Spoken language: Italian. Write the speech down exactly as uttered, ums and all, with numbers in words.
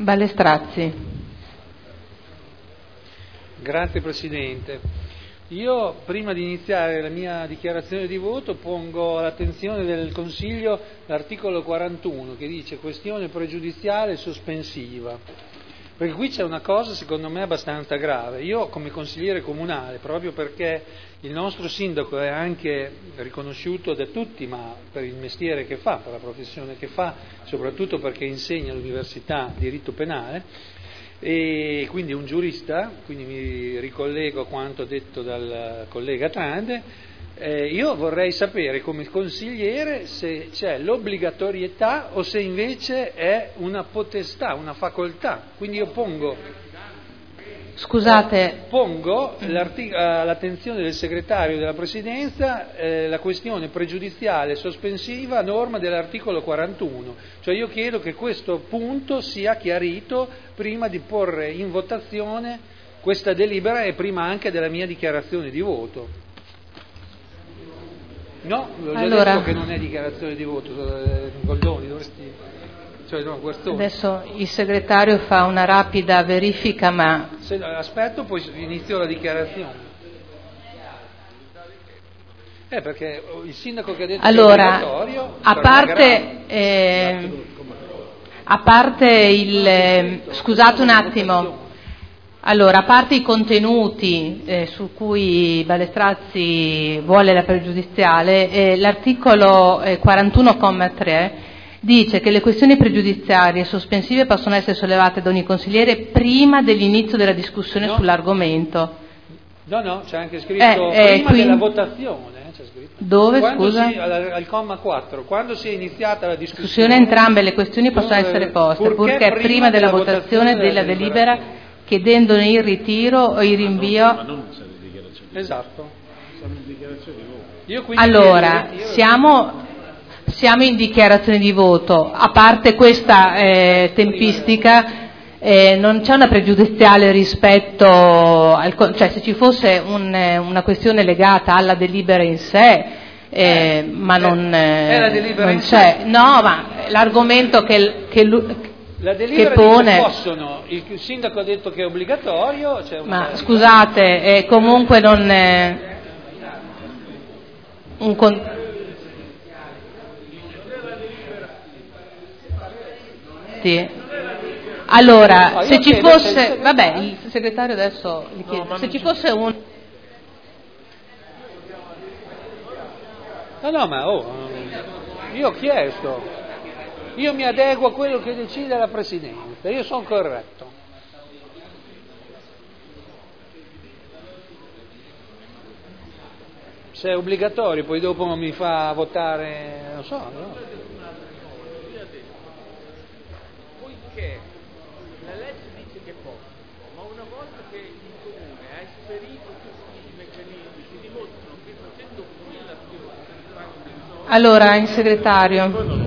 Balestrazzi. Grazie Presidente. Io prima di iniziare la mia dichiarazione di voto pongo all'attenzione del Consiglio l'articolo quarantuno che dice questione pregiudiziale sospensiva, perché qui c'è una cosa secondo me abbastanza grave. Io come consigliere comunale, proprio perché il nostro sindaco è anche riconosciuto da tutti, ma per il mestiere che fa, per la professione che fa, soprattutto perché insegna all'università diritto penale, e quindi un giurista, quindi mi ricollego a quanto detto dal collega Trande, eh, io vorrei sapere come consigliere se c'è l'obbligatorietà o se invece è una potestà, una facoltà. Quindi io pongo Scusate. Pongo all'attenzione del segretario della Presidenza eh, la questione pregiudiziale sospensiva a norma dell'articolo quarantuno, cioè io chiedo che questo punto sia chiarito prima di porre in votazione questa delibera e prima anche della mia dichiarazione di voto. No, l'ho già allora, detto che non è dichiarazione di voto, eh, Goldoni, dovresti... Cioè, no, adesso il segretario fa una rapida verifica, ma se aspetto poi inizio la dichiarazione. Eh, perché il sindaco che ha detto allora, che è obbligatorio, a parte eh, a parte il eh, scusate un attimo. Allora, a parte i contenuti eh, su cui Balestrazzi vuole la pregiudiziale, eh, l'articolo eh, quarantuno comma tre dice che le questioni pregiudiziarie e sospensive possono essere sollevate da ogni consigliere prima dell'inizio della discussione no. sull'argomento. No, no, c'è anche scritto eh, prima quindi... della votazione. Eh, c'è scritto. Dove, quando scusa? Si, al, al comma quattro, quando si è iniziata la discussione... discussione entrambe le questioni possono essere poste, purché, purché prima, prima della, della votazione della delibera, chiedendone il ritiro o il rinvio... Ma non c'è di dichiarazione. Esatto. Siamo in dichiarazione di voto. Io quindi allora, siamo... Siamo in dichiarazione di voto, a parte questa eh, tempistica eh, non c'è una pregiudiziale rispetto al, cioè se ci fosse un, una questione legata alla delibera in sé, eh, eh, ma non, eh, non c'è, no, ma l'argomento che, che, la delibera che pone... possono, il sindaco ha detto che è obbligatorio, c'è una ma scusate, eh, comunque non... Eh, un con... Allora, no, se ci fosse, vabbè, il segretario adesso gli chiede, no, se ci fosse un... No, no, ma oh, io ho chiesto, io mi adeguo a quello che decide la Presidenza, io sono corretto. Se è obbligatorio, poi dopo mi fa votare, non so, no? La legge dice che possono, ma una volta che il comune ha esperito tutti i meccanismi, si dimostrano che facendo quell'azione allora, in segretario